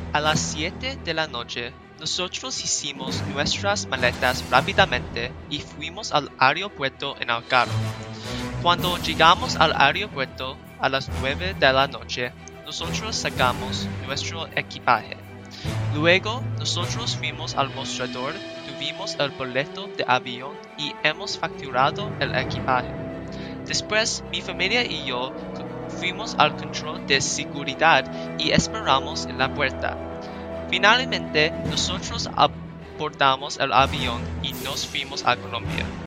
A las 7 de la noche, nosotros hicimos nuestras maletas rápidamente y fuimos al aeropuerto en el carro. Cuando llegamos al aeropuerto a las 9 de la noche, nosotros sacamos nuestro equipaje. Luego, nosotros fuimos al mostrador, tuvimos el boleto de avión y hemos facturado el equipaje. Después, mi familia y yo fuimos al control de seguridad y esperamos en la puerta. Finalmente, nosotros abordamos el avión y nos fuimos a Colombia.